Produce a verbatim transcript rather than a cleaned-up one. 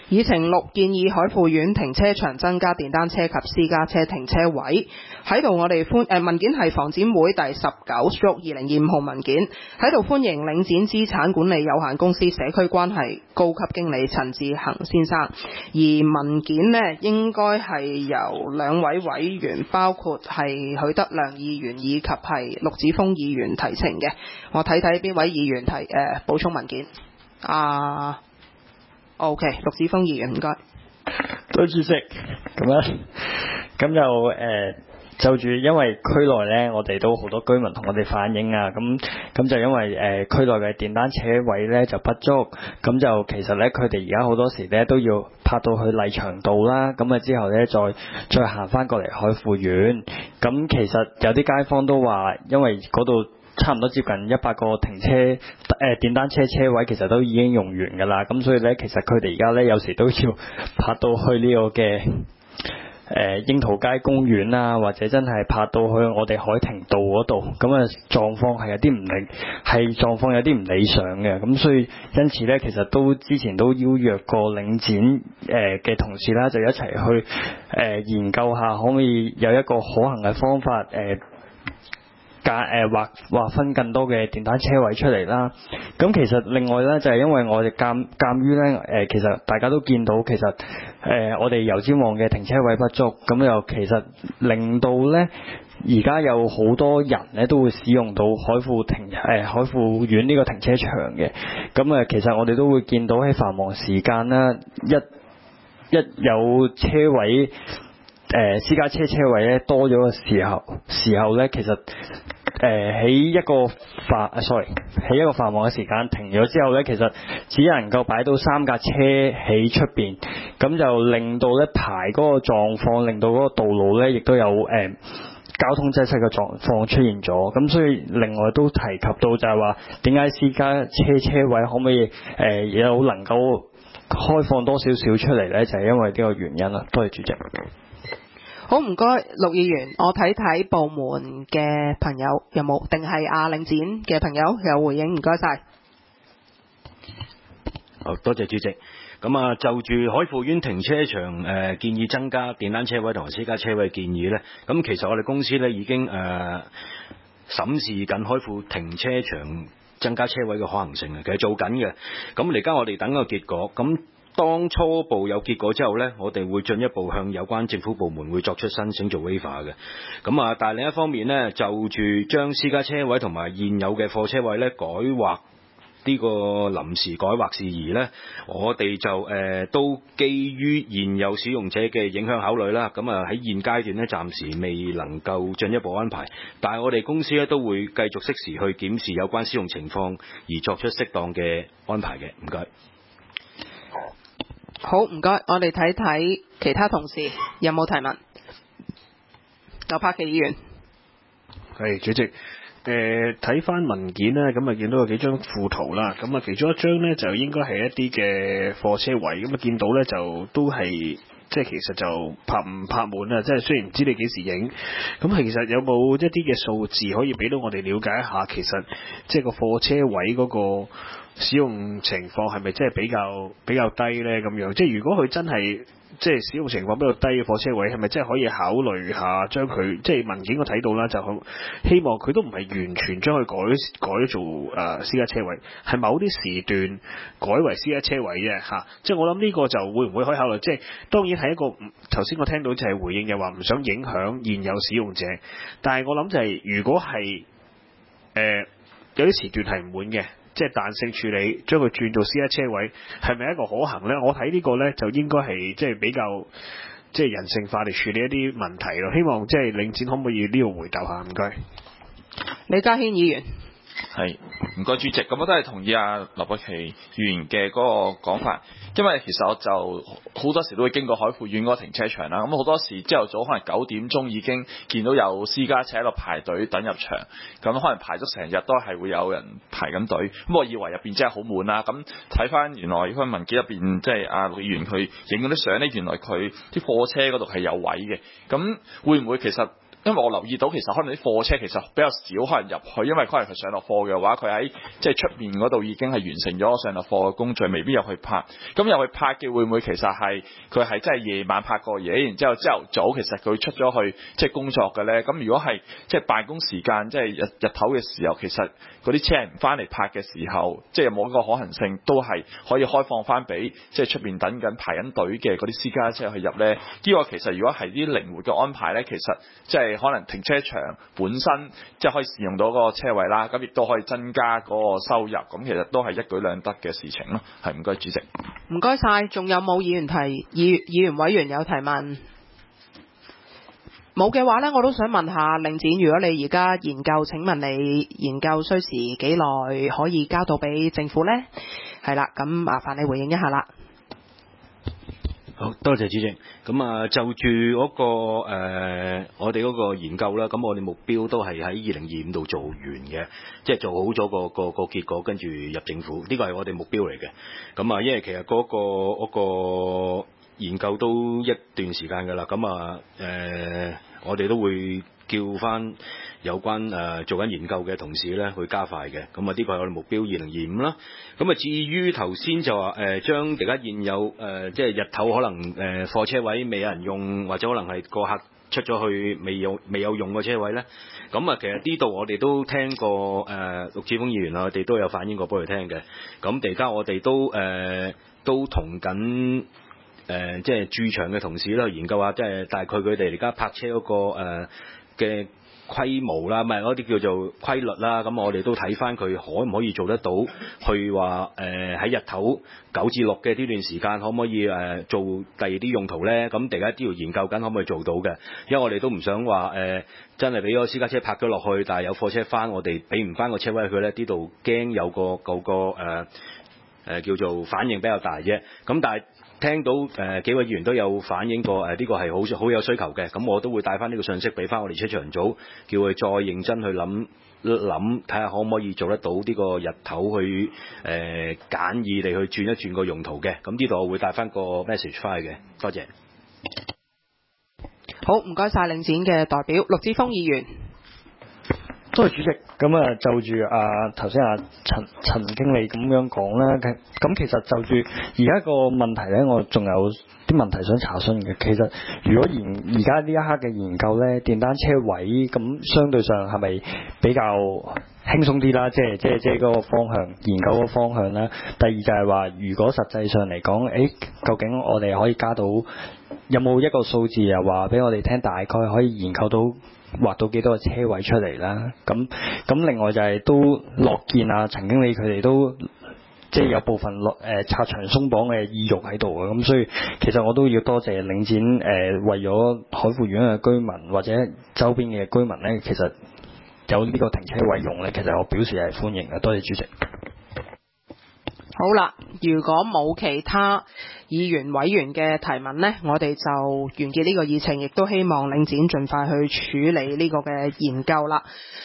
議程六建議海富苑停車場增加電單車及私家車停車位。喺度我哋歡誒、呃、文件係房展會第十九 stroke 二零二五號文件，喺度歡迎領展資產管理有限公司社區關係高級經理陳志恒先生。而文件呢應該係由兩位委員，包括係許德亮議員以及係陸子峰議員提呈嘅。我睇睇邊位議員提誒、呃、補充文件。啊 OK， 陸子峰議員唔該。 多謝主席。咁樣咁就誒、呃、就住因為區內咧，我哋都好多居民同我哋反映啊，咁咁就因為誒、呃、區內嘅電單車位咧就不足，咁就其實咧佢哋而家好多時咧都要泊到去麗翔道啦，咁啊之後咧再再行翻過嚟海富苑。咁其實有啲街坊都話，因為嗰度差唔多接近一百個停車誒、呃、電單車車位，其實都已經用完㗎啦。咁所以咧，其實佢哋而家咧有時都要泊到去呢個嘅誒、呃、櫻桃街公園啊，或者真係泊到去我哋海庭道嗰度。咁啊狀況係有啲唔理，係狀況有啲唔理想嘅。咁所以因此咧，其實都之前都邀約過領展誒嘅、呃、同事啦，就一齊去誒、呃、研究下可唔可以有一個可行嘅方法誒。呃誒劃劃分更多嘅電單車位出嚟啦。咁其實另外咧就係、是、因為我哋鑑鑑於咧誒，其實大家都見到其實誒、呃、我哋油尖旺嘅停車位不足，咁又其實令到咧而家有好多人咧都會使用到海富停誒、呃、海富苑呢個停車場嘅。咁啊，其實我哋都會見到喺繁忙時間啦，一一有車位誒、呃、私家車車位咧多咗嘅時候時候咧，其實誒喺、呃、一個繁 sorry 喺一個繁忙嘅時間停咗之後咧，其實只能夠擺到三架車喺出邊，咁就令到咧排嗰個狀況，令到嗰個道路咧亦都有誒、呃、交通擠塞嘅狀況出現咗。咁所以另外都提及到就係話點解私家車車位可唔可以誒、呃、有能夠開放多少少出嚟咧？就係、是、因為呢個原因啦。多謝主席。 好，唔該，陸議員，我睇睇部門嘅朋友有冇，定係亞領展嘅朋友有回應？唔該晒。 好，多謝主席。咁啊，就住海富苑停車場誒、呃、建議增加電單車位同埋私家車位建議咧，咁其實我哋公司咧已經誒、呃、審視緊海富停車場增加車位嘅可行性啊，其實做緊嘅。咁而家我哋等個結果，咁當初步有結果之後呢，我哋會進一步向有關政府部門會作出申請做 waiver 嘅。咁啊，但係另一方面呢，就住將私家車位同埋現有嘅貨車位呢改劃呢個臨時改劃事宜呢，我哋就誒、呃、都基於現有使用者嘅影響考慮啦。咁啊喺現階段呢，暫時未能夠進一步安排，但係我哋公司呢都會繼續適時去檢視有關使用情況而作出適當嘅安排嘅。唔該。 好，唔該，我哋睇睇其他同事有冇提問。劉柏祺議員， 係主席。誒睇翻文件咧，咁啊見到有幾張附圖啦，咁啊其中一張咧就應該係一啲嘅貨車位，咁啊見到咧就都係即係其實就泊唔泊滿啊，即係雖然唔知你幾時影，咁其實有冇一啲嘅數字可以俾到我哋了解一下，其實即係個貨車位嗰個使用情況係咪真係比較比較低咧？咁樣即係如果佢真係即係使用情況比較低嘅貨車位，係咪真係可以考慮下將佢即係文件我睇到啦，就好希望佢都唔係完全將佢改改做誒、呃、私家車位，係某啲時段改為私家車位啫嚇、啊。即係我諗呢個就會唔會可以考慮？即係當然係一個頭先我聽到就係回應，又話唔想影響現有使用者，但係我諗就係、是、如果係誒、呃、有啲時段係唔滿嘅。即係彈性處理，將佢轉做私家車位，係咪一個可行呢？我睇呢個呢，就應該係即係比較即係人性化嚟處理一啲問題咯。希望即係領展可唔可以呢度回答下？唔該。 李家軒議員。 係，唔該主席，咁我都係同意阿劉柏祺議員嘅嗰個講法，因為其實我就好多時都會經過海富苑嗰個停車場啦，咁好多時朝頭早可能九點鐘已經見到有私家車喺度排隊等入場，咁可能排咗成日都係會有人排緊隊，咁我以為入邊真係好滿啦，咁睇翻原來嗰個文件入邊即係阿陸議員佢影嗰啲相咧，原來佢啲貨車嗰度係有位嘅，咁會唔會其實？ 因為我留意到其實可能啲貨車其實比較少可能入去，因為可能佢上落貨嘅話，佢喺即係出面嗰度已經係完成咗上落貨嘅工序，未必入去泊。咁入去泊嘅會唔會其實係佢係真係夜晚泊過夜，然之後朝頭早其實佢出咗去即係工作嘅咧？咁如果係即係辦公時間即係日日頭嘅時候，其實嗰啲車係唔翻嚟泊嘅時候，即係有冇一個可行性都係可以開放翻俾即係出邊等緊排緊隊嘅嗰啲私家車去入咧？呢個其實如果係啲靈活嘅安排咧，其實即係可能停車場本身即係可以使用到嗰個車位啦，咁亦都可以增加嗰個收入，咁其實都係一舉兩得嘅事情咯。係，唔該主席。 唔該晒，仲有冇議員提議議員委員有提問？冇嘅話呢，我都想問下領展，如果你而家研究，請問你研究需時幾耐可以交到俾政府呢？係啦，咁麻煩你回應一下啦。 好多謝主席。咁啊，就住嗰、那個誒、呃，我哋嗰個研究啦，咁我哋目標都係喺二零二五度做完嘅，即係做好咗個個個結果，跟住入政府，呢個係我哋目標嚟嘅。咁啊，因為其實嗰、那個嗰、那個研究都一段時間㗎啦，咁啊誒，我哋都會叫翻有關誒、呃、做緊研究嘅同事咧去加快嘅。咁啊，呢個係我哋目標二零二五啦。咁啊，至於頭先就話誒將而家現有誒、呃、即係日頭可能誒、呃、貨車位未有人用，或者可能係個客出咗去未有未有用嘅車位咧，咁啊，其實呢度我哋都聽過誒、呃、陸志峰議員啊，我哋都有反映過俾佢聽嘅。咁而家我哋都誒、呃、都同緊。誒、呃，即係駐場嘅同事啦，去研究下，即係大概佢哋而家泊車嗰、那個嘅、呃、規模啦，唔係嗰啲叫做規律啦。咁我哋都睇翻佢可唔可以做得到，去話誒喺日頭九至六嘅呢段時間，可唔可以誒、呃、做第二啲用途咧？咁大家都要研究緊，可唔可以做到嘅？因為我哋都唔想話誒、呃、真係俾咗私家車泊咗落去，但係有貨車翻，我哋俾唔翻個車位佢咧，呢度驚有個嗰個誒、呃呃、叫做反應比較大啫。咁但係聽到誒、呃、幾位議員都有反映過誒呢、呃這個係好好有需求嘅，咁我都會帶翻呢個信息俾翻我哋車場組，叫佢再認真去諗諗，睇下可唔可以做得到呢個日頭去誒、呃、簡易地去轉一轉個用途嘅。咁呢度我會帶翻個 message 翻去嘅，多謝。 好，唔該晒領展嘅代表陸志峰議員。 多謝主席。咁啊，就住啊頭先啊陳陳經理咁樣講啦，咁其實就住而家個問題咧，我仲有啲問題想查詢嘅。其實如果研而家呢一刻嘅研究咧，電單車位咁相對上係咪比較輕鬆啲啦？即係即係即係嗰個方向研究嗰個方向啦。第二就係話，如果實際上嚟講，誒究竟我哋可以加到有冇一個數字又話俾我哋聽，大概可以研究到劃到幾多個車位出嚟啦？咁咁另外就係都樂見啊陳經理佢哋都即係有部分落誒拆牆鬆綁嘅意欲喺度嘅，咁所以其實我都要多謝領展誒、呃、為咗海富苑嘅居民或者周邊嘅居民咧，其實有呢個停車位用咧，其實我表示係歡迎嘅。多謝主席。 好啦，如果冇其他議員委員嘅提問呢，我哋就完結呢個議程，亦都希望領展盡快去處理呢個嘅研究啦。